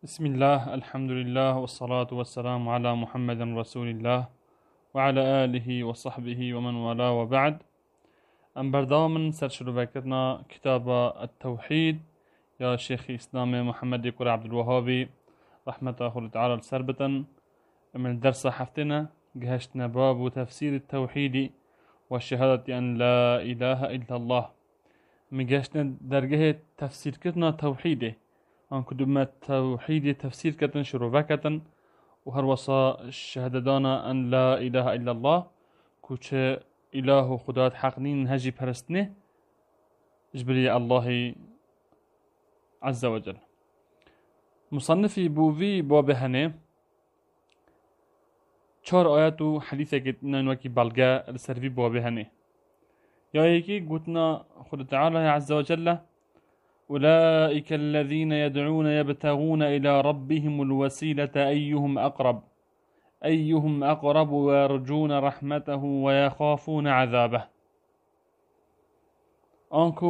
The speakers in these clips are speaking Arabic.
بسم الله الحمد لله والصلاة والسلام على محمد رسول الله وعلى آله وصحبه ومن والاه وبعد. أم بردامن سرشروبكتنا كتاب التوحيد يا شيخ إسلام محمد يقول عبد الوهابي رحمة الله تعالى سربتا. من الدرس حفتنا جهشتنا باب تفسير التوحيد والشهادة أن لا إله إلا الله. مجهشتنا درجة تفسير كتنا توحيده أن كدمة توحيد تفسير كتن شروبكتن وهر وصا الشهادة دانا أن لا إله إلا الله كوش إله خدات حقنين هجي برستنه جبري الله عز وجل. مصنفي بوفي بوابهنه چار آياتو حديثة كتنا نوكي بلغة السرفي بوابهنه يا يكي قلتنا خد تعالى عز وجل أولئك الذين يدعون يبتغون إلى ربهم الوسيلة أيهم أقرب ويرجون رحمته ويخافون عذابه. أنكو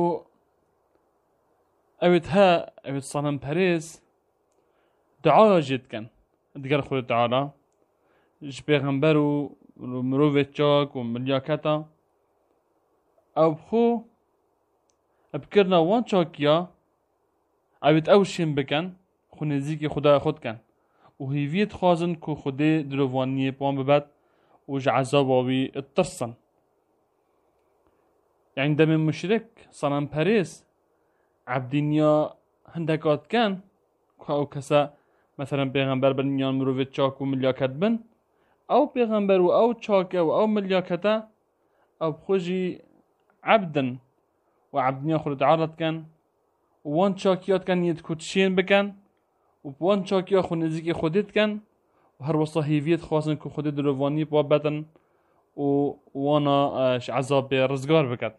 أوت صنم باريس دعاء جد كان دقال خود تعالى جبيغنبرو مروفة جاك وملياكتا أو بخو ابكرنا وان شاكيا اوید اوشیم بکن خو نزدیک خدا خود کن و هیویت خوازن که خدا دروانیه پان ببد و عذاب آوی اترسن. يعني دم مشرك صنم باريس عبدينيا هندكات كان او كسا مثلا پیغمبر بنيان مروفت چاك و ملياكت بن او پیغمبر و او چاك او ملياكتا او بخوجي عبدن وعبدنيا خلد عرض كان وان شاكيات كان يتكوتشين بكن وان شاكيا خو نزيكي خودت كان وهر وصاهيفيت خاصن كو خودت رواني بابتن وانا عذاب رزقار بكت.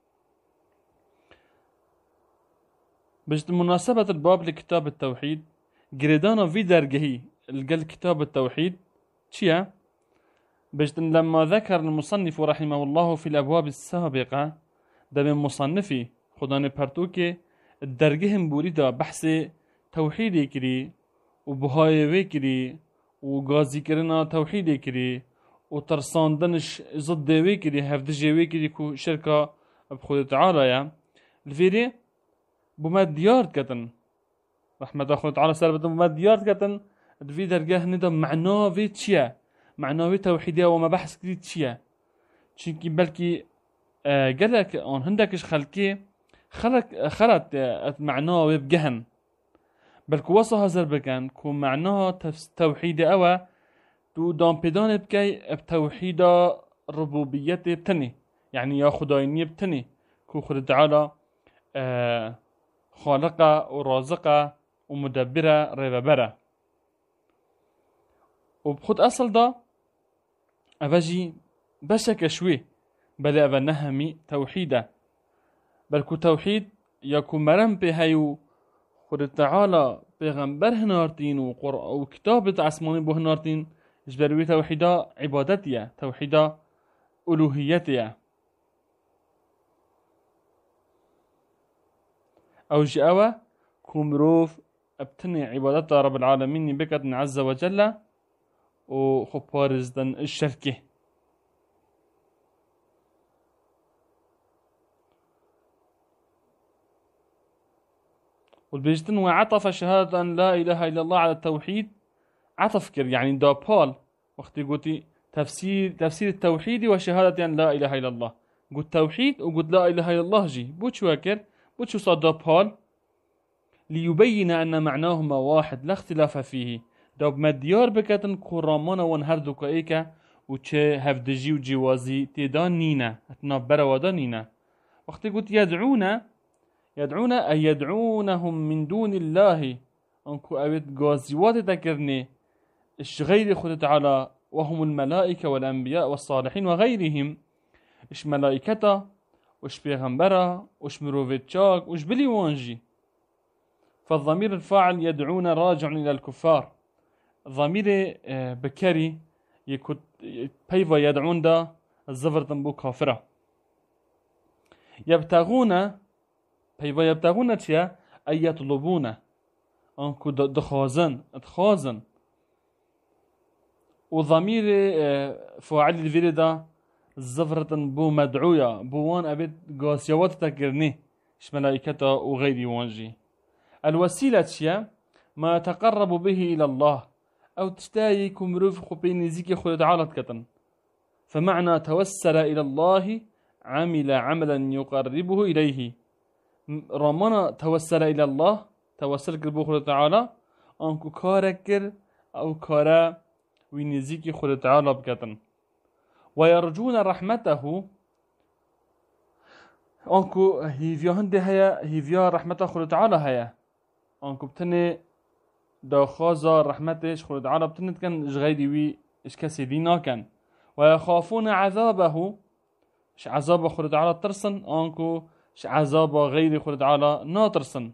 بجد مناسبة الباب لكتاب التوحيد جريدانا في درجهي القل كتاب التوحيد شيا بجد لما ذكر المصنف رحمه الله في الأبواب السابقة ده من مصنفي خدان پرتوكي الدرجهم بوريدا بحث توحيدي كري وبهايوي كري وغازي كرنا توحيدي كري وترساندنش ضدوي كري هفدجوي كري كو شركة بخود تعالى يا الفيري بما ديار كتن رحمة الله تعالى سربت بما ديار كتن في درجه ندا معناه في تشيا معناه في توحيدية وما بحث كري تشيا چونكي بلكي قالك أن هندكش خلت معناه ويبجهن بل كوصها زربكان كو معناه توحيد أوا تو دام بدان بكي بتوحيد ربوبية بتني يعني يا خدايني بتني كو خد تعالى خالقة ورازقة ومدبرة رببرة وبخد أصل دا أفاجي بشك شوي بل أبا نهمي توحيدا بل كو توحيد يكو مرم بهايو خود تعالى پیغمبر هنارتين وكتابة عسماني بو هنارتين اجبروي توحيدا عبادتيا توحيدا ألوهيتيا أو جاوة كو مروف ابتني عبادت رب العالمين بكتن عز وجل وخبارزدن الشركه والبيجتن وعطف شهادة أن لا إله إلا الله على التوحيد عطف كر يعني دا بال وقت قلتي تفسير التوحيد وشهادة أن لا إله إلا الله قلت توحيد وقلت لا إله إلا الله جي بوش واكر بوش صاد دا بال ليبين أن معناهما واحد لا اختلاف فيه دا بمديار بكتن كرامانا وانهردو كايكا وچه هفدجي وجوازي تيدان نينا اتنابرا ودا نينا وقت قلت يدعون أي يدعونهم من دون الله أنكو أبد غازيوات تكرني إش غير خد تعالى وهم الملائكة والأنبياء والصالحين وغيرهم إش ملائكة وإش بيغمبرة وإش مروفيتشاك وإش بلي وانجي. فالضمير الفاعل يدعون راجع إلى الكفار ضمير بكري يكون بيفا يدعون دا الزفر تنبو كافرة يبتغون بيبا يبتغون تيا أي يطلبون أنكو دخازن اتخازن وضمير فاعل الفيردا زفرة بو مدعوية بوان أبد قاسيوات تكرني إش ملائكته وغيري وانجي الوسيلة شيا ما تقرب به إلى الله أو تشتاي كمروف خبين زيكي خلد عالت كتن فمعنى توسل إلى الله عمل عملا يقربه إليه رمانا توسل إلى الله توسل كربو خلد تعالى أنكو كاركر أو كارا وينزيكي خلد تعالى بكتن ويرجون رحمته أنكو هيفيا هندي هيا هيفيا رحمته خلد تعالى هيا أنكو بتني دا خازا رحمتش خلد تعالى بتني كان جغيدي وي إش كسي دينا كان ويخافون عذابه إش عذاب خلد تعالى ترسن أنكو إش عذاب غير خلد تعالى ناترسن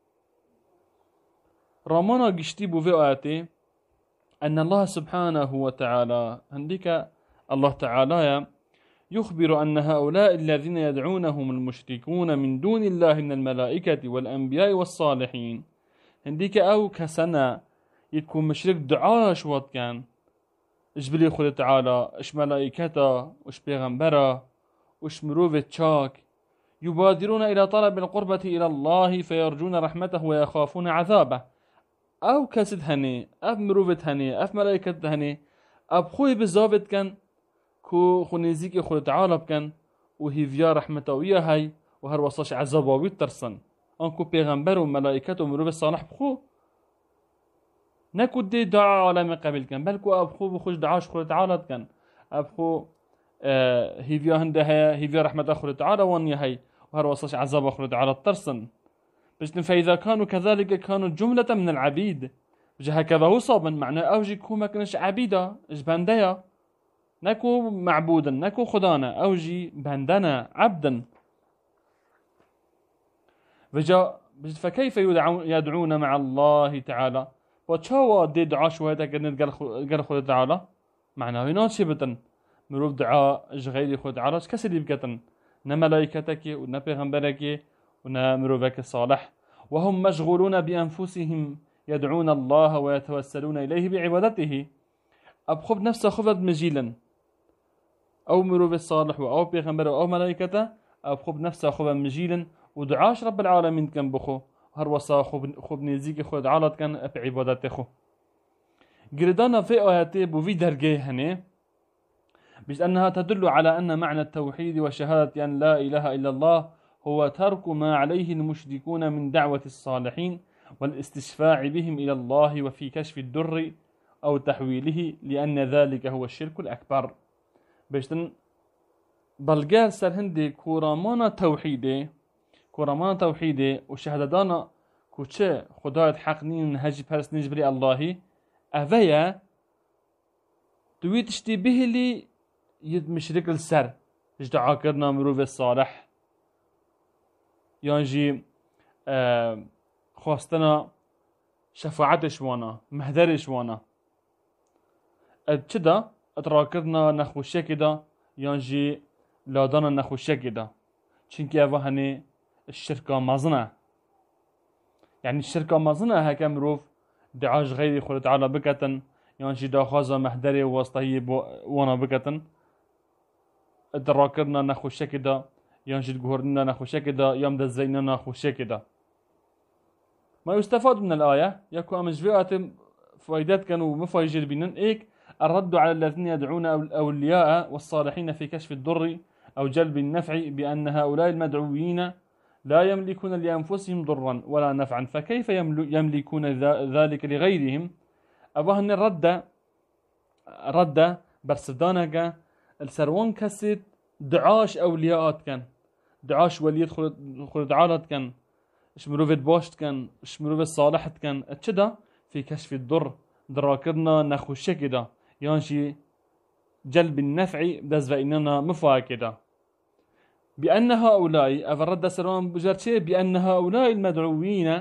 رامانا قشتي بو في آياتي أن الله سبحانه وتعالى هنديك الله تعالى يخبر أن هؤلاء الذين يدعونهم المشركون من دون الله من الملائكة والأنبياء والصالحين هنديك أو كسنة يكون مشرك دعاء شوات كان إش بلي خلق تعالى إش ملائكته إش بيغمبره إش مروفة شاك يبادرون إلى طلب القربة إلى الله فيرجون رحمته ويخافون عذابه أو كسد هني أف مروفة هني أف ملائكة هني أب خوي بزافت كان كو خنيزيكي خلق تعالى بكن وهيفيا رحمته وياهي وهر وصاش عذابه ويترسن أنكو بيغمبر وملائكته ومروفة صالح بخو نكو دي دعاء عالم قبل كان بلكو أبخو بخوش دعاش خلق تعالى كان أبخو هيفيا هندها هيفيا رحمة خلق تعالى وانيهي وهر وصاش عذابه خلق تعالى ترسن بجن فإذا كانوا كذلك كانوا جملة من العبيد بجي هكذا هو صابا معنى أوجي كو ما كنش عبيدة إش بنديا نكو معبودا نكو خدانا أوجي بندنا عبدا فكيف يدعون مع الله تعالى وشاوا دي دعاء شوية كنت قال خد تعالى معناه هنا شبتن مروف دعاء جغيري خد تعالى كسر يبكتن نملائكتك ونبيغمبرك ونمروفك الصالح وهم مشغولون بأنفسهم يدعون الله ويتوسلون إليه بعبادته أبخب نفسه خفض مجيلا أو مروف الصالح أو بيغمبر أو ملائكته أبخب نفسه خفض مجيلا ودعاش رب العالمين كان بخو هر وصا خوب نزيك خود عالت كان بعبادته خو قردانا في آياتي بو في درجه هني بيش أنها تدل على أن معنى التوحيد وشهادة أن لا إله إلا الله هو ترك ما عليه المشركون من دعوة الصالحين والاستشفاع بهم إلى الله وفي كشف الدر أو تحويله لأن ذلك هو الشرك الأكبر بيشتن بلغار سرهندي كورامانا توحيدي وشهادتانا كوچه خدایت حق نین هجی پرست نجبری اللهی اویا دویتشتی بهلی ید مشرک السر اجدعا کرنا مروف الصالح یانجی خواستنا شفاعتش وانا مهدرش وانا چدا اتراکرنا نخوشه کدا یانجی لادانا نخوشه کدا چونکه اوه هنی الشركة مازنة يعني الشركة مازنة هكا مروف دعاش غيري خلق تعالى بكتن يانشي داخازة مهدري واسطهي وانا بكتن ادراكرنا نخو شكدا يانشي تقهرنا نخو شكدا يام دزينا نخو شكدا ما يستفاد من الآية يكو أمجفئات فايدات كانوا مفايجر بينن إيك الرد على الذين يدعون أولياء والصالحين في كشف الضر أو جلب النفع بأن هؤلاء المدعوين لا يملكون لأنفسهم ضرا ولا نفعا فكيف يملكون ذلك لغيرهم أبوهن رد برسدانك السروان كسد دعاش أولياءات كان دعاش وليد خلد عالت كان اشمروفت باشت كان اشمروفت صالحت كان اتشدا في كشف الضر دراكرنا نخوشه كده يانشي جلب النفع دز فإننا مفا كده بأن هؤلاء أفرد سروان بجرشي بأن هؤلاء المدعوين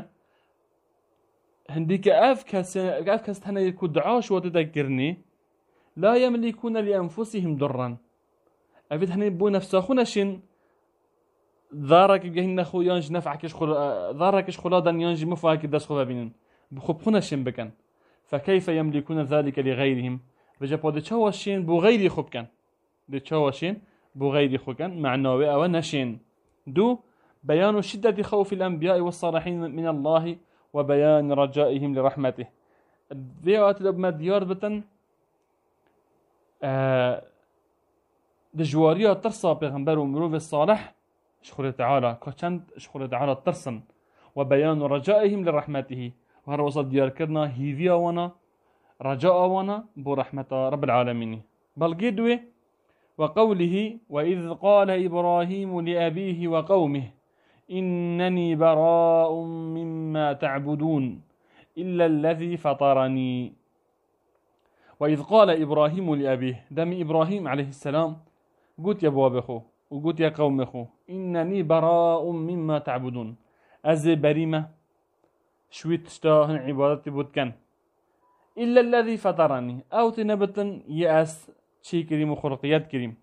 هنديك أفكست هنا يكون دعاش وتذكرني لا يملكون لأنفسهم ضرا أفيد هنا يبو نفسه خونشين ذارك يجهن خو يانج نفعكش ذاركش خلادا يانج مفاك داس خو بينن بخب خونشين بكن فكيف يملكون ذلك لغيرهم بجا بود تشوشين بو غيري خب كان دي تشوشين بو غيري خب كان معنوي او نشين دو بيان شدة خوف الأنبياء والصالحين من الله وبيان رجائهم لرحمته ديوات لبما ديار بتن دجواريا ترصى بغنبر ومروف الصالح شخور تعالى كوشند شخور تعالى ترسن وبيان رجائهم لرحمته وهر وصل ديار كرنا هيفيا وانا رجاء وانا برحمة رب العالمين بل قدوه وقوله وإذ قال إبراهيم لأبيه وقومه إنني براء مما تعبدون إلا الذي فطرني وإذ قال إبراهيم لأبيه دم إبراهيم عليه السلام قلت يا بوابخو وقلت يا قومخو إنني براء مما تعبدون أزي بريمة شويت تشتاهن عبادتي بودكن إلا الذي فطرني أو تنبتن يأس شي كريم وخلقيات كريم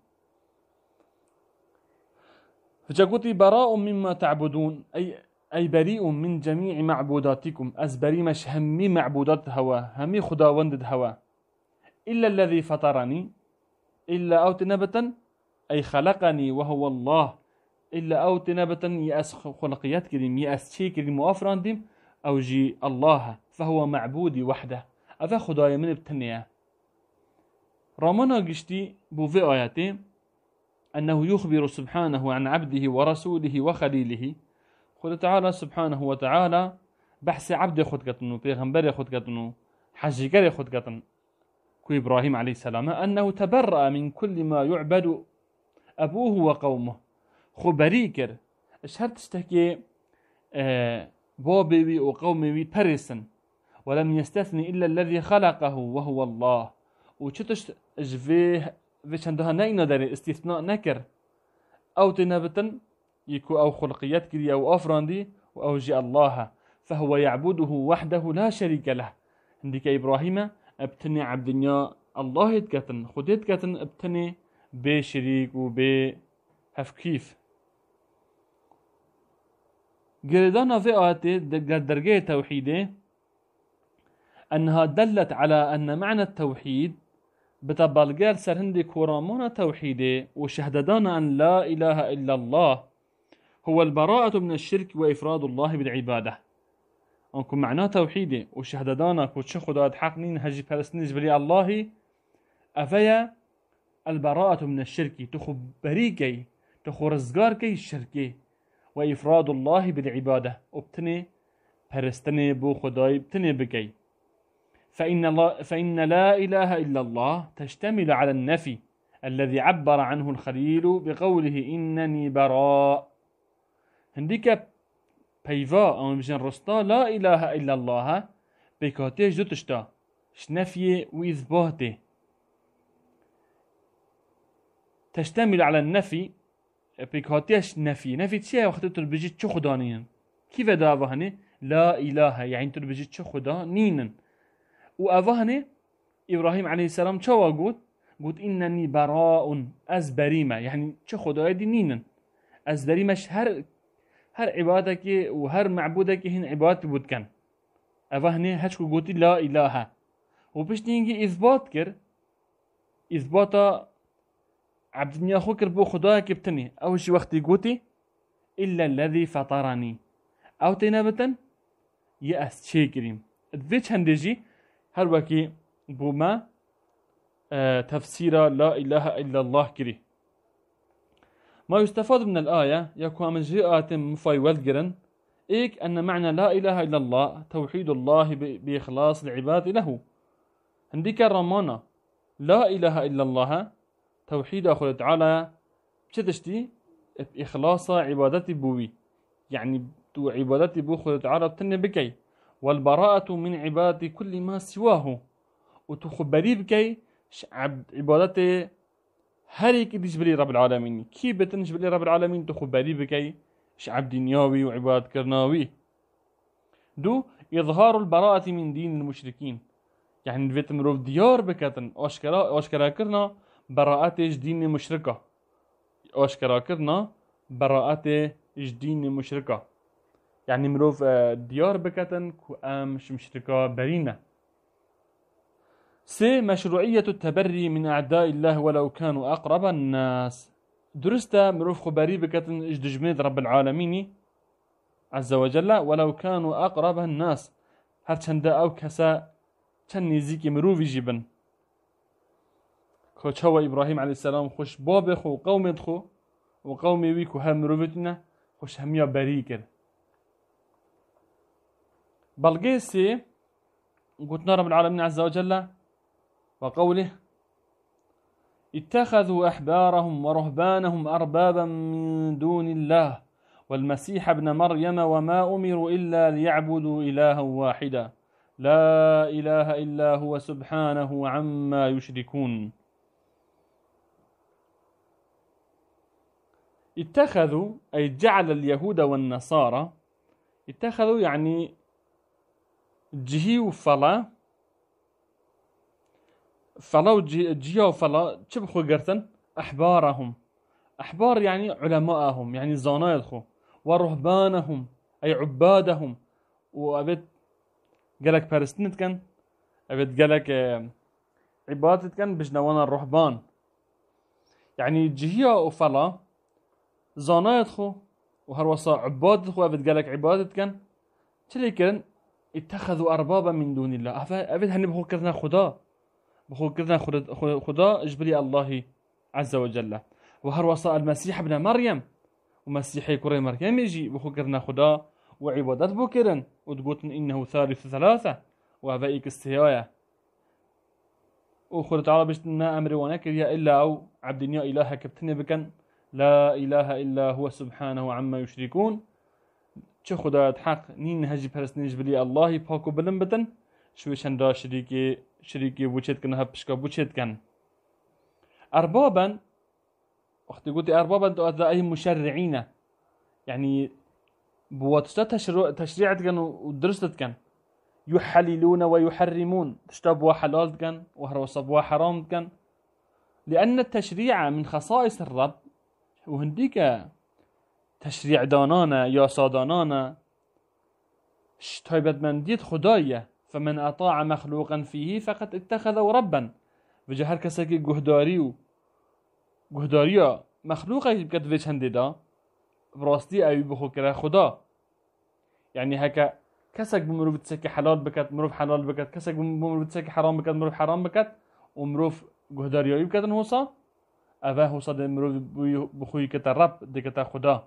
فجاكوتي براء مما تعبدون أي بريء من جميع معبوداتكم أز بريمش همي معبودات هوا همي خداوند هوا إلا الذي فطرني إلا أو تنبتا أي خلقني وهو الله إلا أو تنبتا يأس خلقيات كريم يأس شي كريم وأفراندم أو جي الله فهو معبودي وحده أذا خدايا من ابتنيا رامنا قشتي بوفي آياتي أنه يخبر سبحانه عن عبده ورسوله وخليله خد تعالى سبحانه وتعالى بحث عبد خد كتنو بيغمبر خد كتنو حجيكر خد كتن كو إبراهيم عليه السلام أنه تبرأ من كل ما يعبد أبوه وقومه خبريكر اشهر تشتكي بابي وقومي برسن ولم يستثني إلا الذي خلقه وهو الله وشتش جفيه فيش عندها نينا داري استثناء نكر أو تنبتن يكو أو خلقيات كري أو أفراندي أو جي الله فهو يعبده وحده لا شريك له عندك إبراهيم ابتني عبد الدنيا الله يتكتن خد يتكتن ابتني بشريك وبهفكيف قردانا في آياتي درجة توحيده أنها دلت على أن معنى التوحيد بتبالغير سرهندي كورامونا توحيده وشهددانا أن لا إله إلا الله هو البراءة من الشرك وإفراد الله بالعبادة أنكم معناه توحيده وشهددانا كوتش خداد حقنين هجي فلسنيز بلي الله أفيا البراءة من الشرك تخبريكي تخرزقاركي الشركي وإفراد الله بالعبادة وبتني فرستني بو خداي بتني بكي فإن لا إله إلا الله تشتمل على النفي الذي عبر عنه الخليل بقوله إنني براء هنديك بيفا أو بجن رستا لا إله إلا الله بكاتي جتشتا شنفي وإثباته تشتمل على النفي بكاتيش نفي تشي وقت تربجي تشو خدانين كيف دافهني لا إله يعني تربجي تشو خدانين وأفهني إبراهيم عليه السلام شو قلت إنني براء أز بريمة يعني شو خداي دي نينن أز بريمش هر عبادك وهر معبودك هن عبادة بود كان أفهني هشكو قلت لا إله وبش نيجي إثبات كر إثبات عبد الدنيا خوكر بو خداك بتني أول شي وقت قلتي إلا الذي فطرني أو تنابتا يأس شي كريم ادفيتش هندجي هر وكي بوما تفسير لا إله إلا الله كري ما يستفاد من الآية يكون من جهات مفايول جرن إيك أن معنى لا إله إلا الله توحيد الله بإخلاص العباد له عندك الرمانة لا إله إلا الله توحيد أخوة تعالى بشتشتي بإخلاص عبادتي بوي يعني تو عبادتي بو أخوة تعالى بتني بكي والبراءة من عبادة كل ما سواه وتخبري بكي عبادتي هريك ديجبلي رب العالمين كي بتنجبلي رب العالمين تخبري بكي عبد دنياوي وعباد كرناوي دو إظهار البراءة من دين المشركين يعني فيت مروف ديار بكتن أشكرا كرنا براءة دين مشركة أشكرا كرنا براءة دين مشركة يعني مروف ديار بكتن كو أمش مشتركة برينة. سي مشروعية التبري من أعداء الله ولو كانوا أقرب الناس. درستا مروف خبري بكتن اجدجميد رب العالمين عز وجل ولو كانوا أقرب الناس، هر چنده أو كسا چن نزيكي مروفي جيبن. خوش هو إبراهيم عليه السلام خوش باب خو قوم خو وقومي ويكو هم مروفتنا خوش هميا بريكر. بلغيسي قلتنا رب العالمين عز وجل وقوله اتخذوا أحبارهم ورهبانهم أربابا من دون الله والمسيح ابن مريم وما أمروا إلا ليعبدوا إلها واحدا لا إله إلا هو سبحانه عما يشركون. اتخذوا أي جعل اليهود والنصارى، اتخذوا يعني جهيو فلا جهيو فلا شبخوا قرتن أحبارهم، أحبار يعني علماءهم يعني زانايدخو، ورهبانهم أي عبادهم، وأبد قالك بارستنت كان أبد قالك عبادت كان بجنوانا الرهبان، يعني جهيو فلا زانايدخو وهروسا عبادتخو أبد قالك عبادت كان تلي كان اتخذوا أربابا من دون الله. أبد هني بخو كرنا خدا، بخو كرنا خدا اجبري الله عز وجل. وهروسا المسيح ابن مريم ومسيحي كوري مريم يجي بخو كرنا خدا وعبادت بكرن وتقولن إنه ثالث ثلاثة وهذاك استهاية. وخلت تعالى بشتنا أمر ونكر يا إلا أو عبد يا إله كبتني بكن لا إله إلا هو سبحانه عما يشركون. چه خدا حق نين هجي پرستنيش بلي الله پاكو بلن بتن شوي شندا شريكي بوچت كن هبشكا بوچت كن. أربابا وقت قلت أربابا تو أي مشرعين يعني بواتشتا تشريعت كن ودرست كن يحللون ويحرمون تشتبوا حلال كن وهروصبوا حرام كن، لأن التشريع من خصائص الرب وهنديك تشريع دانانا يا صادانانا تايبت من ديت خداية، فمن أطاع مخلوقا فيه فقد اتخذوا ربا. وجه هر کسی که گهداری مخلوقه بکد ویچ هنده دا براستی اوی بخو کرا خدا. يعني هكا كسك بمروف تسكي حلال بكت مروف حلال بكت، كسك بمروف تسكي حرام بكت مروف حرام بكت، ومروف گهداری بكت هوسا أبا هوسا ده مروف بخوي كتا رب ده كتا خدا.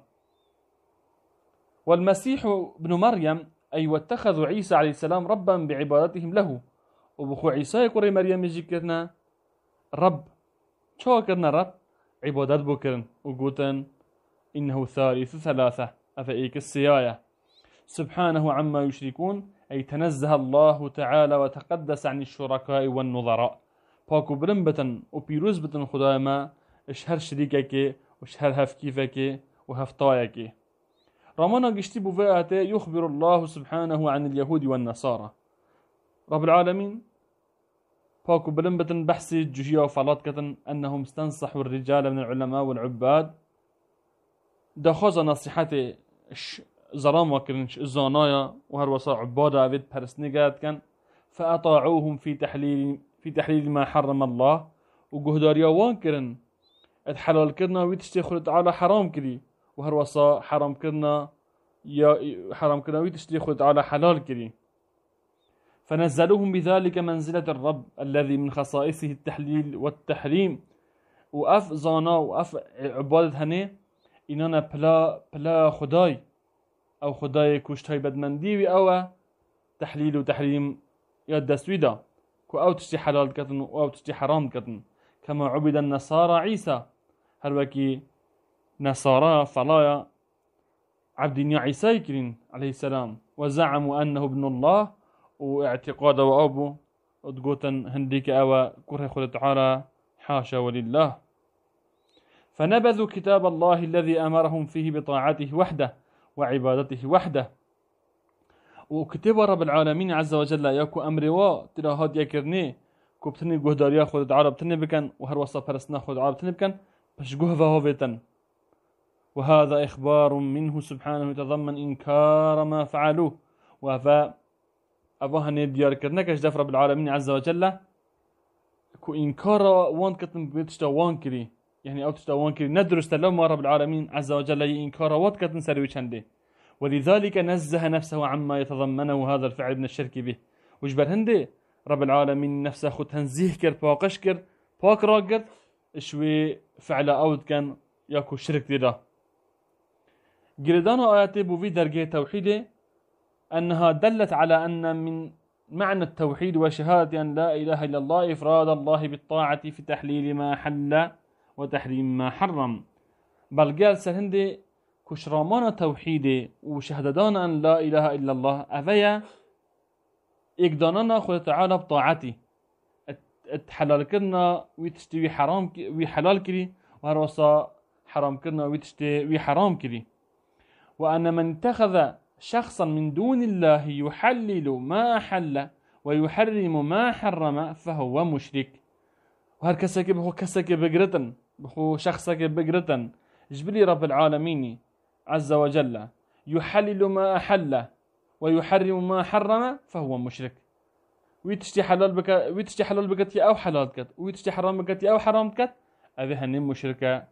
والمسيح ابن مريم أي واتخذوا عيسى عليه السلام ربا بعبادتهم له، وبخو عيسى يقول مريم يجي كرنا رب شو كرنا رب عبادت بكرن وقوتن إنه ثالث ثلاثة أفئيك السياية سبحانه عما يشركون، أي تنزه الله تعالى وتقدس عن الشركاء والنظراء. باكو برنبتن وبيروز بتن خدايا ما اشهر شريكك واشهر هفكيفك وهفطايك. رمانا قشتي بفاءته يخبر الله سبحانه عن اليهود والنصارى. رب العالمين باكو برنبتن بحثي جهية وفلات كتن أنهم استنصحوا الرجال من العلماء والعباد دخوز نصيحته زرام وكرنش الزانايا وهروسا عبادة أبد برسنقات كان فأطاعوهم في تحليل ما حرم الله، وجهداريا وان كرن اتحلال كرنا ويتشتي تعالى حرام كري، وهروسا حرام كرنا ويتشتي تعالى حلال كري. فنزلوهم بذلك منزلة الرب الذي من خصائصه التحليل والتحريم. وأف زانا وأف عبادة هني إننا بلا خداي أو خداي كوشتاي بدمندي أو تحليل وتحريم يد دسويدا كو أو تشتي حلال كتن أو تشتي حرام كتن، كما عبد النصارى عيسى هلوكي نصارى فلايا عبد عيسى كرين عليه السلام، وزعموا أنه ابن الله واعتقاد وأبو ودقوتن هنديك أو كره خلق تعالى حاشا ولله. فنبذوا كتاب الله الذي أمرهم فيه بطاعته وحده وعبادته وحده. وكتب رب العالمين عز وجل ياكو أمروا تلاهات يكرني كو بتني قهداريا خود تعالى بتني بكن وهر وصا برسنا خود تعالى بتني بكن باش قهفه بيتن وهذا إخبار منه سبحانه يتضمن إنكار ما فعلوه. وفا أبوها ديار كرنكش دف رب العالمين عز وجل كو إنكار وان كتن بيتشتا وان كري، يعني أو تشتا وان كري ندرس لما رب العالمين عز وجل إنكار وان كتن سروي شنده، ولذلك نزه نفسه عما يتضمنه هذا الفعل من الشرك به. وجبر هندي رب العالمين نفسه خو تنزيه كر باقش كر باك راقر شوي فعل أود كان ياكو شرك دي ده. جردان آياتي بوفي درجة توحيده أنها دلت على أن من معنى التوحيد وشهادة أن لا إله إلا الله إفراد الله بالطاعة في تحليل ما حل وتحريم ما حرم. بل قال سهندي كشرامان توحيده وشهدان أن لا إله إلا الله أفيا إقداننا خد تعالى بطاعتي اتحلال كرنا ويتشتوي حرام ويحلال كري وهروسا حرام كرنا ويتشتوي حرام كري. وأن من اتخذ شخصا من دون الله يحلل ما أحل ويحرم ما حرم فهو مشرك. وهر كسك بخو كسك بقرتن بخو شخصك بقرتن جبلي رب العالمين عز وجل يحلل ما أحل ويحرم ما حرم فهو مشرك. ويتشتي حلال بكت أو حلال كت، ويتشتي حرام بكت أو حرام كت، هذه هنم مشركة.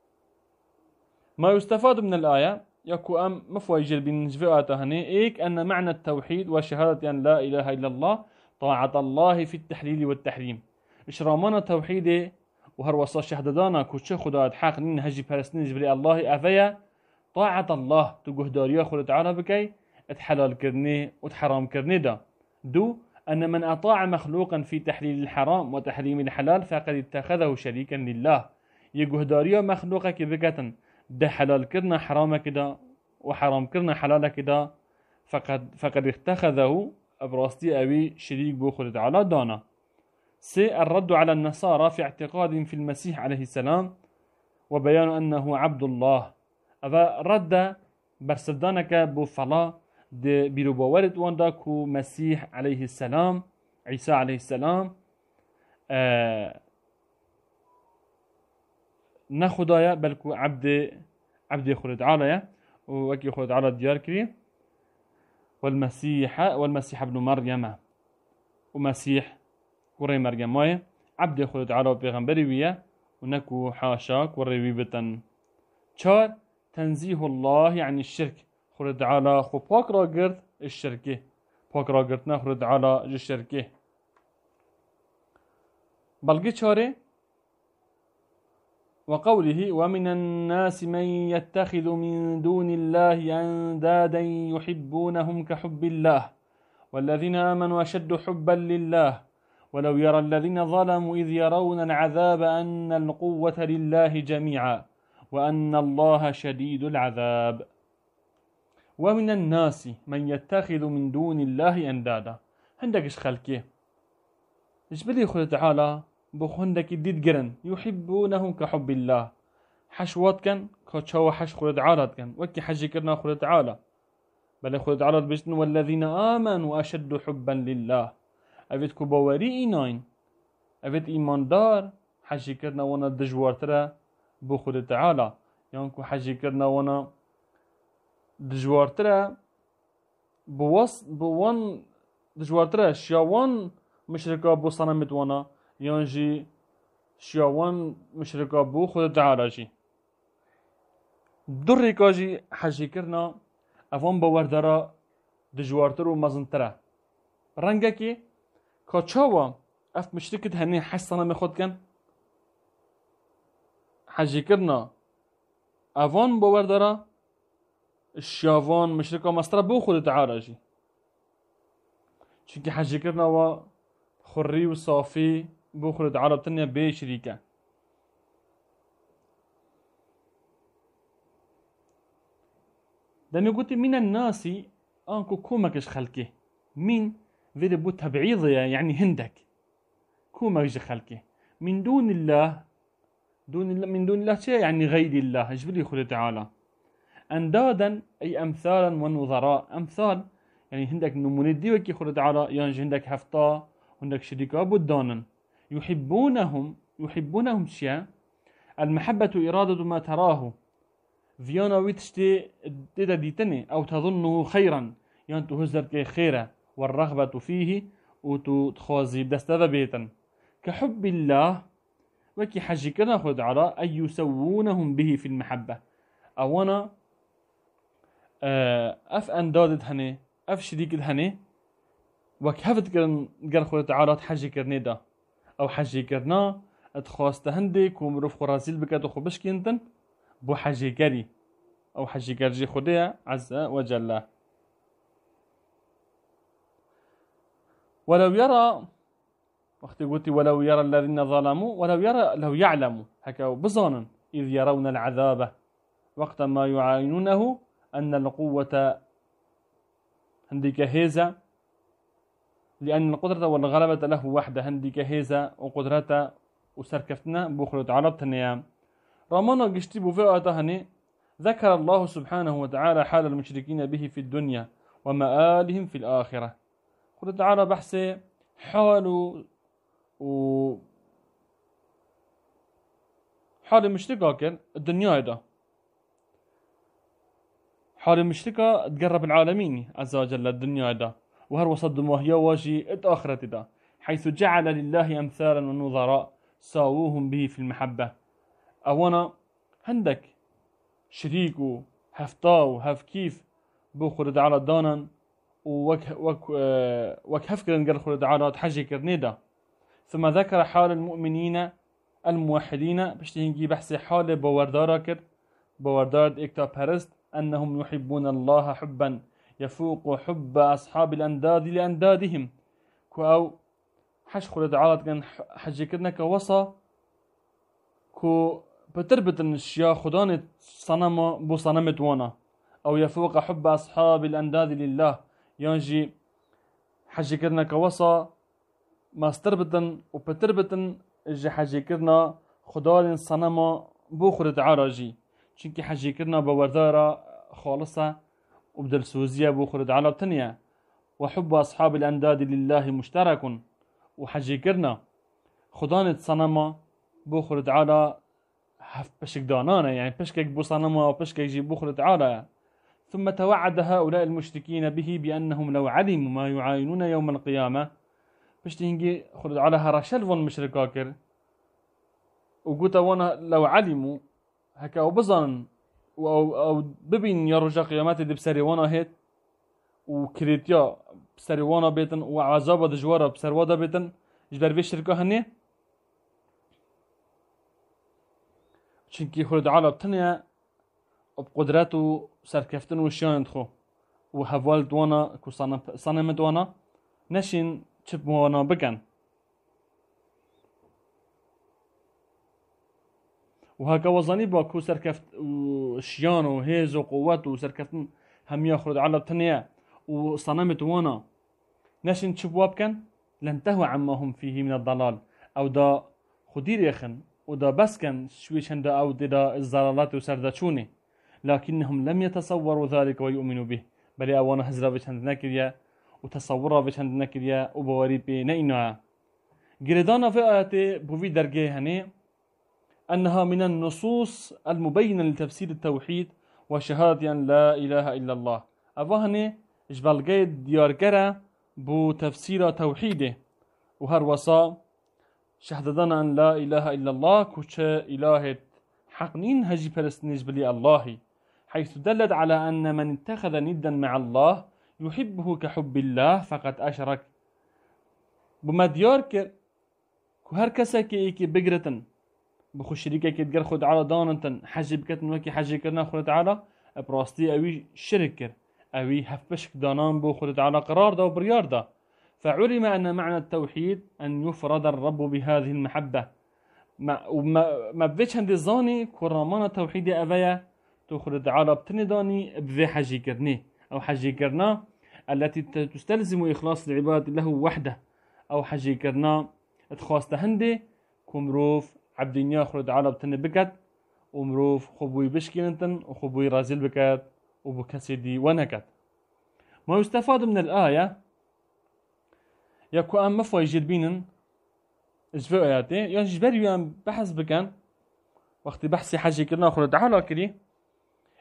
ما يستفاد من الآية يكو مفوجر بنجفئات هني إيك أن معنى التوحيد وشهادة أن لا إله إلا الله طاعة الله في التحليل والتحريم. إشرامنا توحيده وهروصا شهددانا كوشي خداد حق نين هجي برسنين جبري الله أفيا طاعة الله تقوه داريا خلو تعالى بكي اتحلال كرني وتحرام كرني دا. دو أن من أطاع مخلوقا في تحليل الحرام وتحريم الحلال فقد اتخذه شريكا لله. يقوه داريا مخلوقا كبكة ده حلال كرنا حرام كده وحرام كرنا حلال كده فقد اتخذه أبراستي أبي شريك بوخل تعالى دانا. الرد على النصارى في اعتقاد في المسيح عليه السلام وبيان أنه عبد الله. أبا رد برسدانك بفلا دي بيروبوارد واندا كو مسيح عليه السلام عيسى عليه السلام نخدايا بلكو عبد خلد عاليا وكي خلد على ديار كري والمسيح ابن مريم ومسيح وري مريم ماي عبد خلد على بيغمبري ويا ونكو حاشاك وري بتن. شار تنزيه الله عن الشرك خلد على خو باك راقرت الشركه باك راقرتنا خلد على الشركه. بلقي شاري وقوله ومن الناس من يتخذ من دون الله أندادا يحبونهم كحب الله والذين آمنوا أشد حبا لله ولو يرى الذين ظلموا إذ يرون العذاب أن القوة لله جميعا وأن الله شديد العذاب. ومن الناس من يتخذ من دون الله أندادا عندك إيش خلكيه إيش بدي يقول تعالى بخندك الديد جرن يحبونهم كحب الله حشوات كان كتشوا حش خلد عالد كان وكي حجي كرنا خلد عالة بل خلد عالد بجن والذين آمنوا أشد حبا لله أبيت كبواري إيناين أبيت إيمان دار حجي كرنا وانا دجوار ترى بخلد عالة يانكو حجي كرنا وانا دجوار ترى بوان دجوار ترى شاوان مشركا بو صنمت وانا يانجي شيوان مشركا بو خود تعالى جي دري كاجي حجي كرنا افون بوردرا دجوارتر و مزنترا رنگكي كاچاوا اف مشركت هني حسنا مخود كان حجي كرنا افون بوردرا الشيوان مشركا مسترا بو خود تعالى جي چونكي حجي كرنا و خري و صافي بخرج على التانية بشريكة. دم يقول من الناس أنكو كومكش خلقه مين ذي بو تبعيضية يعني هندك كومكش خلقه من دون الله من دون الله شيء يعني غير الله جبريل يقول تعالى أندادا أي أمثالا ونظراء أمثال يعني هندك نموني ديوك يقول تعالى يعني هندك هفتا هندك شريكة بدانا يحبونهم شيء المحبة إرادة ما تراه فيانا ويتشتي تدا ديتني أو تظنه خيرا يعني تهزر خيرا والرغبة فيه وتخوزي بدستذا بيتا كحب الله وكي حجي كنا خد على أن يسوونهم به في المحبة أولا أف أندادت هني أف شريك هني وكهفت كرن خد تعالى حجي كرني دا أو حجي كرنا اتخواست هندك ومروف خرازيل بكات وخبش كنتن بو حجي كري أو حجي كرجي خديا عز وجل ولو يرى وقت قلت ولو يرى الذين ظلموا ولو يرى لو يعلموا هكا بظانا إذ يرون العذاب وقت ما يعاينونه أن القوة هنديك هيزة لأن القدرة والغلبة له وحده هنديك هيزة وقدرته وسركفتنا بخلط عربتنا رمانا قشتبوا فئة هني ذكر الله سبحانه وتعالى حال المشركين به في الدنيا ومآلهم في الآخرة قلت تعالى بحثي حال حال المشركة كان الدنيا ده حال المشركة تقرب العالمين عز وجل الدنيا ده وهر وصد وهي واجي الآخرة ده حيث جعل لله أمثالا ونظراء ساووهم به في المحبة أولا عندك شريكو هفتاو هف كيف بخرد على دانا وكهفكر نقر خرد على تحجي كرنيدا ثم ذكر حال المؤمنين الموحدين بشتهنجي بحث حال بوردار اكتا بارست أنهم يحبون الله حبا يفوق حب أصحاب الأنداد لأندادهم كو حش خلد عالت كان حجي كرنا كوصا كو بتربط الشيا خدانة صنم بو صنمة وانا أو يفوق حب أصحاب الأنداد لله ينجي حجي كرنا كوصا ما استربطن وبتربطن اجي حجي كرنا خدان صنم بو خلد عراجي چونكي حجي كرنا بوردارة خالصة وبدل سوزية بو خلد عالب تنيا وحب أصحاب الأنداد لله مشترك وحجي كرنا خدانة صنم بو خلد عالب هف بشك دانانا يعني بشكك بو صنما وبشكك جي بخل تعالى ثم توعد هؤلاء المشركين به بأنهم لو علموا ما يعاينون يوم القيامة بشتهنجي خلد على هرشلفون مشركاكر وقلت وانا لو علموا هكا وبظن أو ببين يرجع قيامات دي بسري وانا هيت وكريتيا بسري وانا بيتن وعذاب دجوارة بسري وانا بيتن جبر في الشركة هني چونكي خلد عالب تنيا بقدراته سركفتن وشيان خو وهفوال دوانا كو صنم دوانا نشين چب وانا بكن وهكا وظني باكو سركفت وشيان وهيز وقوات وسركفتن هم يخرج عالب تنيا وصنم دوانا نشين چب وابكن لانتهوا عما هم فيه من الضلال او دا خدير يخن ودا بس كان شويش هندا أو دا الزلالات وسردشوني لكنهم لم يتصوروا ذلك ويؤمنوا به بل أوانا هزرا بيش هندنا كريا وتصورا بيش هندنا كريا وبواري بي نينوها قردانا في آيات بوفي درجة هني أنها من النصوص المبينة لتفسير التوحيد وشهادة أن لا إله إلا الله أفهني جبال قيد ديار كرا بو تفسير توحيده وهر وصا شهدنا أن لا إله إلا الله كوش إله حقنين هجي برستنيج بلي الله حيث دلت على أن من اتخذ ندا مع الله يحبه كحب الله فقد أشرك بما ديار كر كهر كسا كي بقرتن بخو شريكة كي تقر خد على دانتن حجي بكتن وكي حجي كرنا خد على براستي أوي شركر أوي هفبشك دانان بو خد على قرار دا وبريار دا فعلم أن معنى التوحيد أن يفرد الرب بهذه المحبة ما بفيتش هندي زاني كرامانا توحيد أبايا تخرج على بتنداني بذي حجي كرني أو حجي كرنا التي تستلزم إخلاص العباد له وحده أو حجي كرنا اتخواست هندي كمروف عبدين يخرج على بتن بكت ومروف خبوي بشكينتن وخبوي رازل بكت وبكسيدي ونكت ما يستفاد من الآية يكو أم مفوي جدبينن اجفاء آياتي يعني جبريو أم بحث بكن وقت بحثي حاجة كرنا خلد على كري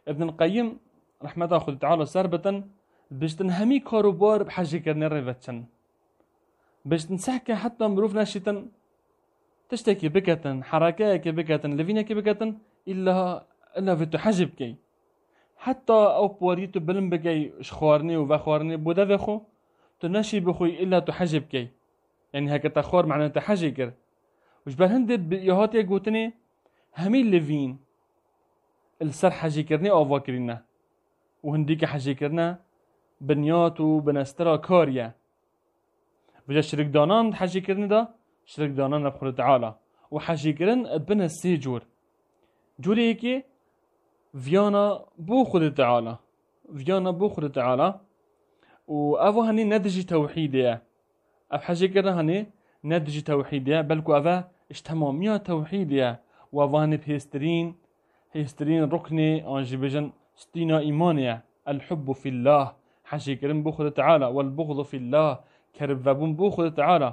ابن القيم رحمة الله تعالى سربة بجتن همي كاروبار بحاجة كرني ريفتشن بجتن سحكة حتى مروف ناشتن تشتكي بكتن حركاك بكتن لفينك بكتن إلا فيتو حجب كي حتى أو بوريتو بلن بكي شخوارني وفخوارني بودا ذخو تناشي بخوي إلا تحجب كي يعني هكا تخور معناه تحجي كر وش بالهند يهاتي قوتني همي لفين السر حجي كرني أو فاكرنا وهنديك حجي كرنا بنيات وبنسترا كاريا بجا شرك دانان حجي كرني دا شرك دانان بخور تعالى وحجي كرن بنا السيجور جوري هيكي فيانا بو خود تعالى فيانا بو خود تعالى وأفو هني ندجي توحيدية أف حجي كرنا هني ندجي توحيدية بلكو أفا اجتمامية توحيدية وأفو هني بهسترين ركني أنجي بجن ستينا إيمانية الحب في الله حجي كرن بو خود تعالى والبغض في الله كربابون بو خود تعالى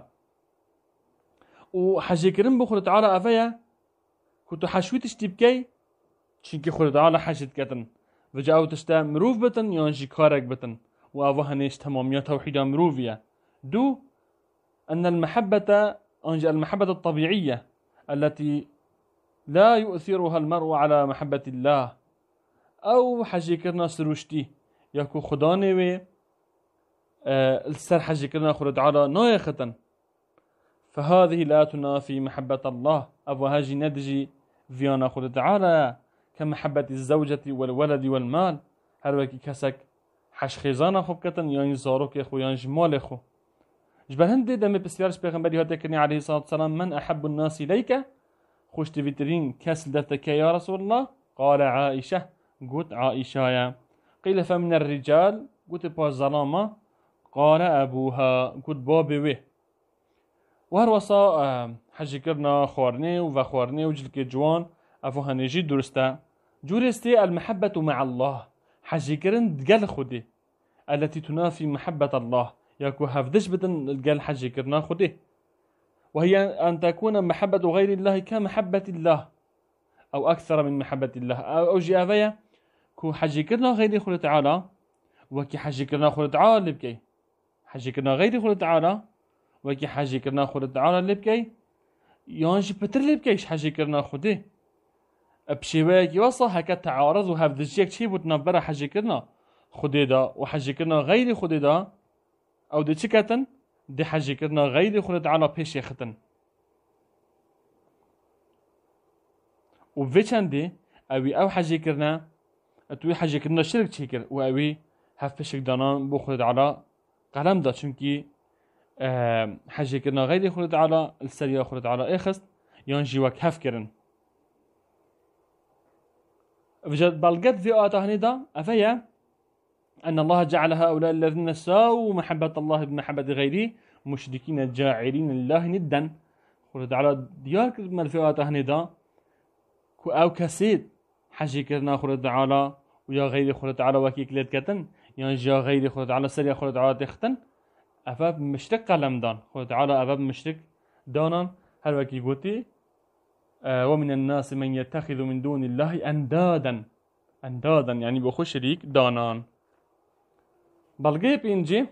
وحجي كرن بو خود تعالى أفايا كنتو حشويت اشتبكي چونكي خود تعالى حاجت كتن وجاو تشتا مروف بتن يانجي كارك بتن وأفا هنيش تمامية توحيدة مروفية دو أن المحبة الطبيعية التي لا يؤثرها المرء على محبة الله أو حاجي كرنا سروشتي يكو خداني وي السر حاجي كرنا خود تعالى نايختن فهذه لا تنافي محبة الله أفا هاجي ندجي فيانا خود تعالى كمحبة الزوجة والولد والمال هر وكي كسك حش خيزانا خوب كتن يعني زاروك يخو يعني جمال يخو جبال هندي دمي بسيارش بيغنبري هاتكني عليه الصلاة والسلام من أحب الناس إليك خوش تفيترين كسل دتك يا رسول الله قال عائشة قلت عائشة يا قيل فمن الرجال قلت با الظلامة قال أبوها قلت بابي ويه وهروسا حجي كرنا خوارني وفخوارني وجلك جوان أفو هنجي درستا جورستي المحبة مع الله حجي كرن دقال خودي التي تنافي محبة الله يكو هفدش بدن القال حجي كرنا خودي وهي أن تكون محبة غير الله كمحبة الله أو أكثر من محبة الله أو جاء كو حجي كرنا غير خلق تعالى وكي حجي كرنا خلق تعالى لبكي حجي كرنا غير خلق تعالى وكي حجي كرنا خلق تعالى لبكي يانجي بتر لبكيش حجي كرنا خودي بشيوية وصل هكا تعارض وهفدجيك شي بتنبرا حجي كرنا خودي دا وحجي كرنا غير خودي دا أو دي تشكتن دي حجي كرنا غير خلق تعالى بيش يختن وفيشان أو حجي كرنا اتوي حجي كرنا شرك تشيكر وأوي هف بشك دانان بو خلق تعالى قلم دا چونكي حجي كرنا غير خلق تعالى السريا خلق تعالى اخست يانجي وك هف كرن فجد بلقت في آتاهني دا أفيا أن الله جعل هؤلاء الذين ساووا محبة الله بمحبة غيره مشركين جاعلين لله ندا خلق تعالى ديار كرمال في آتاهني دا كو أو كسيد حجي كرنا خلق تعالى ويا غير خلق تعالى وكيك ليت كتن يانجي غير خلق تعالى سريا خلق تعالى تختن أفاب مشتق قلم دان خلق تعالى أفاب مشتق دانا هل وكي قوتي ومن الناس من يتخذ من دون الله أندادا يعني بخو شريك دانان بلقيب إنجي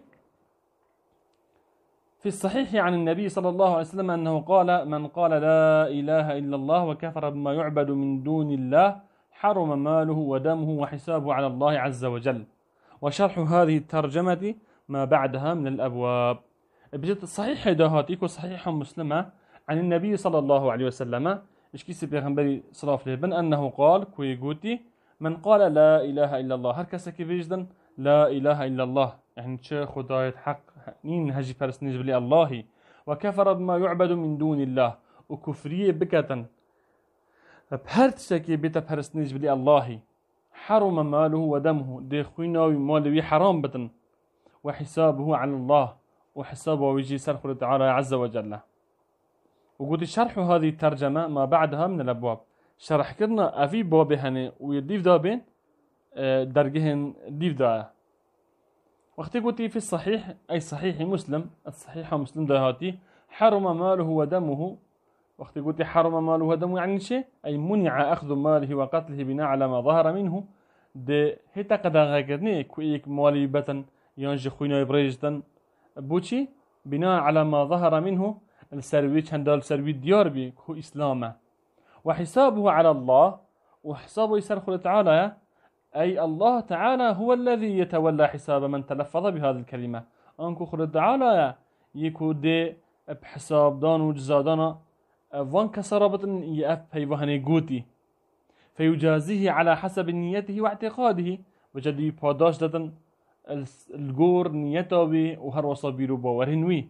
في الصحيح عن النبي صلى الله عليه وسلم أنه قال من قال لا إله إلا الله وكفر بما يعبد من دون الله حرم ماله ودمه وحسابه على الله عز وجل وشرح هذه الترجمة ما بعدها من الأبواب بجد الصحيح دهاتيك وصحيح مسلمة عن النبي صلى الله عليه وسلم إشكيس بيغنبري صلاة لبن أنه قال كوي قوتي من قال لا إله إلا الله هر كسا كيفيجدن لا إله إلا الله يعني تشي خداية حق نين هجي فرسنيج بلي الله وكفر بما يعبد من دون الله وكفرية بكتا بهر تشكي بيتا فرسنيج بلي الله حرم ماله ودمه دي خويناوي مالوي حرام بتن وحسابه على الله وحسابه ويجي سرخ تعالى عز وجل وقلت شرح هذه الترجمة ما بعدها من الأبواب شرح كرنا أفي بابهن ويديف دابين درجهن ديف دا وقت قلت في الصحيح أي صحيح مسلم الصحيح مسلم دهاتي حرم ماله ودمه وقت قلت حرم ماله ودمه يعني شيء أي منع أخذ ماله وقتله بناء على ما ظهر منه ده هتا قداغا كرني كويك مالي بتن ينجي خوينا يبريجتن بوشي بناء على ما ظهر منه السرويج هندال سروي ديار بي كو إسلامه وحسابه على الله وحسابه يسر تعالى أي الله تعالى هو الذي يتولى حساب من تلفظ بهذه الكلمة أنكو خلق تعالى يكو دي بحساب دان وجزادانا وان كسرابة يأف هيوهني قوتي فيجازيه على حسب نيته واعتقاده وجدي باداش دادن الجور نيته بي وهر وصابيرو باورهنوي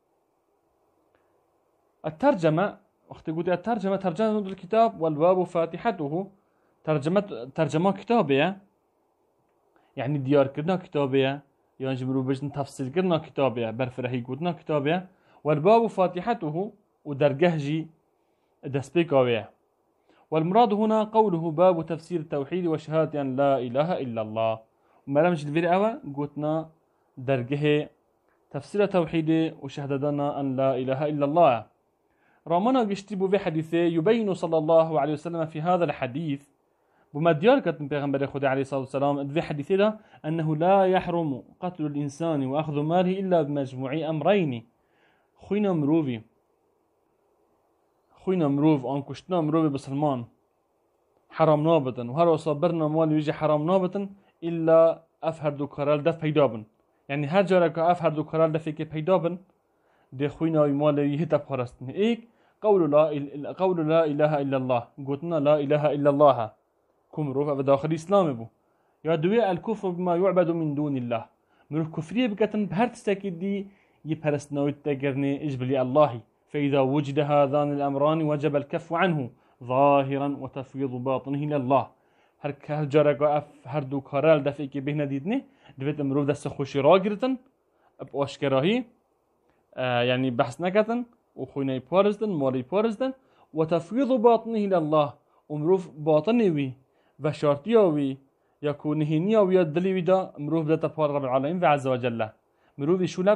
الترجمة وقت قلت الترجمة ترجمة الكتاب والباب فاتحته ترجمة كتابية يعني ديار كرنا كتابية يعني جمرو بجن تفصيل كرنا كتابية برفرهي قلتنا كتابية والباب فاتحته ودرجهجي دسبيكاوية والمراد هنا قوله باب تفسير التوحيد وشهادة أن لا إله إلا الله وما لمش الفيديو أول قلتنا درجه تفسير التوحيد وشهادة أن لا إله إلا الله رامنا يشتبه في حديثه يبين صلى الله عليه وسلم في هذا الحديث بما ديار كتن بيغمبر خدا عليه الصلاة والسلام في حديثه أنه لا يحرم قتل الإنسان وأخذ ماله إلا بمجموع أمرين خوينا مروف أنكشتنا مروفي بسلمان حرام نابتن وهر صبرنا مال يجي حرام نابتن إلا أفهر دو كرال دف بيدابن يعني هر جارك أفهر دو كرال دفك بيدابن دي خوينا مال يهتب خرستن إيك قول لا إله إلا الله قلتنا لا إله إلا الله كمروف أفداخل إسلام بو يا دوي الكفر بما يعبد من دون الله مروف كفرية بكتن بهرت ساكدي يبهرستنا ويتقرني إجبلي الله فإذا وجد هذان الأمران وجب الكف عنه ظاهرا وتفويض باطنه لله هر جارك هر دو كارال دفعي بهنا ديدني دفعت امروف دست خوشي راگرتن باشكراهي يعني بحث نكتن وخويني بارزدن مالي بارزدن وتفويض باطنه لله امروف باطنوي وشارتيوي يكون نهينيوي الدليوي دا امروف دا تبار رب العالمين وعز وجل مروفي شولب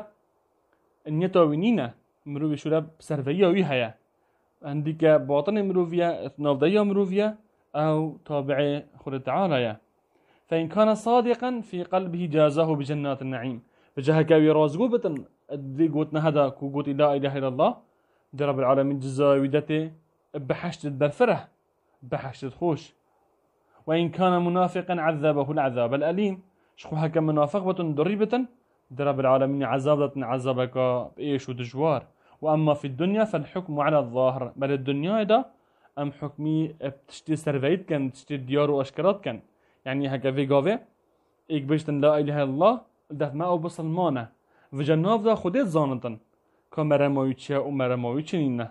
النيتوي نينا مروفي شولب سرفيوي هيا عندك باطن مروفيا نافديا مروفيا أو تابع خلق تعالى فإن كان صادقا في قلبه جازه بجنات النعيم فجاه كاوي رازقو بتن ادي قوتنا هذا كوقوت لا إله إلا الله رب العالمين جزاء ودته بحشت بالفرح بحشت خوش وإن كان منافقا عذبه العذاب الأليم شخوها كمنافق بتن دريبة رب العالمين عذابك بإيش ودجوار وأما في الدنيا فالحكم على الظاهر بل الدنيا ده أم حكمي بتشتي سرفيت كان تشتي ديار وأشكرات كان يعني هكا في قاوة إيك بيشتن لا إله إلا الله دف ما أو بسلمانه في جناف ده خودت زانتن كامرا ماويتشا ومرا ماويتشنينه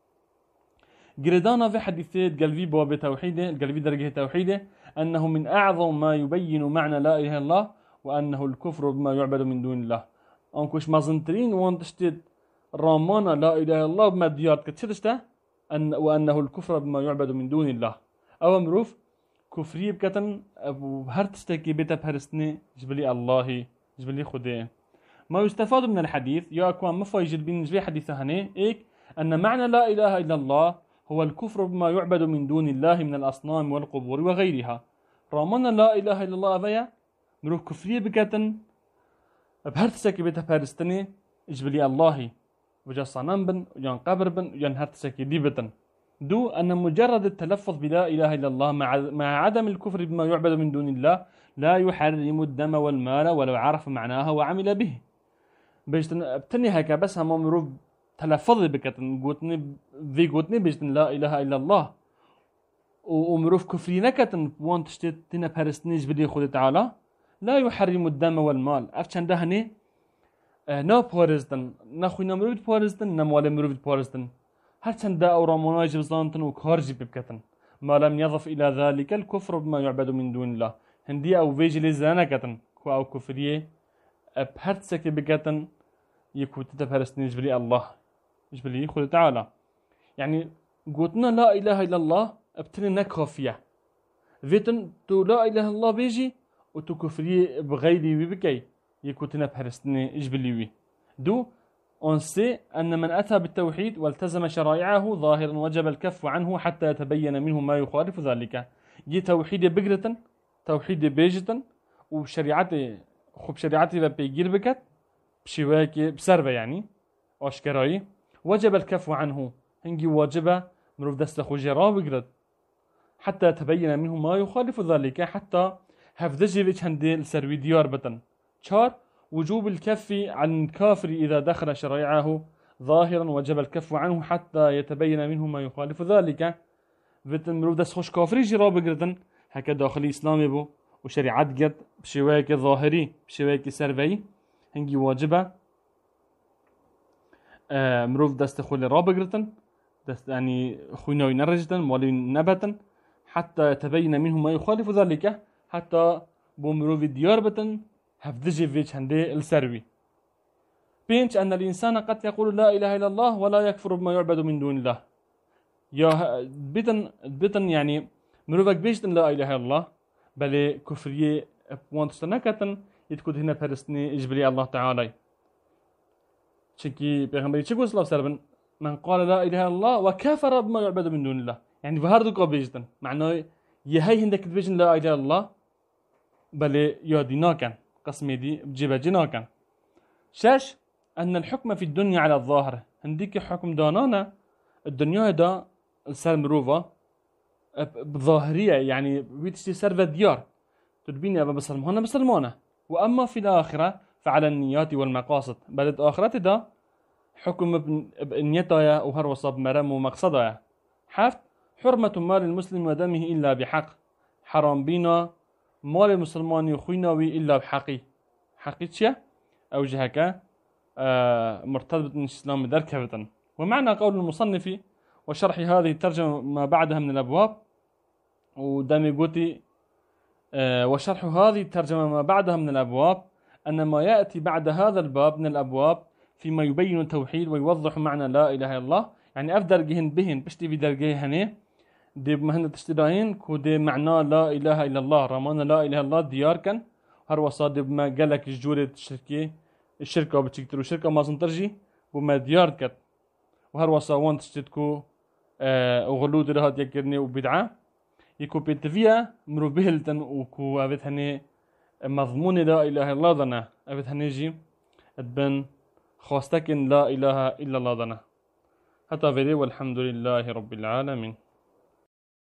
قردانا في حديثات قلبي باب توحيده قلبي درجة توحيده أنه من أعظم ما يبين معنى لا إله إلا الله وأنه الكفر بما يعبد من دون الله أنكوش مازنترين وان تشتد رامانا لا إله إلا الله بما ديارت كتشتشته وأنه الكفر بما يعبد من دون الله أو مروف كفري بكتن أبو هرتشتكي بيتا بهرستني جبلي الله جبلي خدين ما يستفاد من الحديث يا أكوان مفايجل بين جبلي حديثة هني إيك أن معنى لا إله إلا الله هو الكفر بما يعبد من دون الله من الأصنام والقبور وغيرها رامانا لا إله إلا الله أبايا مروف كفري بكتن بهرتشتكي بيتا بهرستني جبلي الله وجا صنم بن وجان قبر بن وجان هرتسكي ديبتن دو أن مجرد التلفظ بلا إله إلا الله مع عدم الكفر بما يعبد من دون الله لا يحرم الدم والمال ولو عرف معناها وعمل به بيجتن بتني هكا بس هم مروف تلفظ بكتن قوتني بيجتن لا إله إلا الله ومروف كفري نكتن وان تشتتنا بهرستنيج بدي خود تعالى لا يحرم الدم والمال أفتشان دهني نا پارزدن نخوینا مروید پارزدن نمال مروید پارزدن هرچند دا او رامونای جبزانتن و کار جی ببکتن ما لم يضف إلى ذلك الكفر بما يعبد من دون الله هندي أو فيجي لزانكتن كو أو كفرية بهرت سكي بكتن يكو تتفرسني جبلي الله جبلي خود تعالى يعني قوتنا لا إله إلا الله ابتني نكافية فيتن تو لا إله إلا الله بيجي وتو كفرية بغيري ببكي يكوتنا بهرستني إجبليوي دو on sait أن من أتى بالتوحيد والتزم شرائعه ظاهرا وجب الكف عنه حتى يتبين منه ما يخالف ذلك جي توحيد بقرة توحيد بيجتن وشريعتي خب شريعتي بيجير بكت بشواكي بسربة يعني أشكراي وجب الكف عنه هنجي واجبة مروف دست خجرا بقرد حتى تبين منه ما يخالف ذلك حتى هفدجي بيش هندي السروي ديار بتن شار وجوب الكف عن الكافر إذا دخل شرائعه ظاهرا وجب الكف عنه حتى يتبين منه ما يخالف ذلك بتن مروف دست خوش كافري جرا بقردن هكا داخلي إسلامي بو وشريعت قد بشواك ظاهري بشواك سربي هنجي واجبة مروف دست خولي رابقرتن دست يعني خوينا ينرجتن مولي نبتن حتى يتبين منه ما يخالف ذلك حتى بمروف الديار بتن هفدجي فيش هندي السروي بينش أن الإنسان قد يقول لا إله إلا الله ولا يكفر بما يعبد من دون الله يا بتن يعني مروفك بيشتن لا إله إلا الله بل كفرية وانتشتنكتن يتكود هنا فرسني إجبري الله تعالى شكي بيغمبري شكو صلى الله عليه وسلم من قال لا إله إلا الله وكفر بما يعبد من دون الله يعني بهاردو بيجتن معناه يهي هندك بيجن لا إله إلا الله بل يادينا كان قسمي دي بجيبه جنا كان شاش أن الحكم في الدنيا على الظاهر هنديك حكم دانانا الدنيا دا السر مروفا بظاهرية يعني بيتشتي سرفة ديار تدبيني أبا بسلمانة بسلمانة وأما في الآخرة فعلى النيات والمقاصد بل الآخرة دا حكم بنيتها وهروصة بمرم ومقصدها حفت حرمة مال المسلم ودمه إلا بحق حرام بينا مال المسلمان يخويناوي إلا بحقي حقيتشا أو جهك مرتبط بالإسلام دركبة ومعنى قول المصنف وشرح هذه الترجمة ما بعدها من الأبواب ودامي قوتي وشرح هذه الترجمة ما بعدها من الأبواب أن ما يأتي بعد هذا الباب من الأبواب فيما يبين التوحيد ويوضح معنى لا إله إلا الله يعني أفدر جهن بهن بشتي في درجه هني دي مهنة تشتداين كودي معنى لا إله إلا الله رمانا لا إله إلا الله ديار كان هروا صادب ما قالك الجورة الشركة وبتشكترو شركة ما زنترجي وما ديار كت وهروا صاوان تشتدكو وغلود لها يكرني وبدعة يكو بيتفيا مرو بهلتن وكو أبت هني مضمون لا إله إلا الله ذنا أبت هنيجي أدبن خواستكن لا إله إلا الله ذنا حتى فيدي والحمد لله رب العالمين.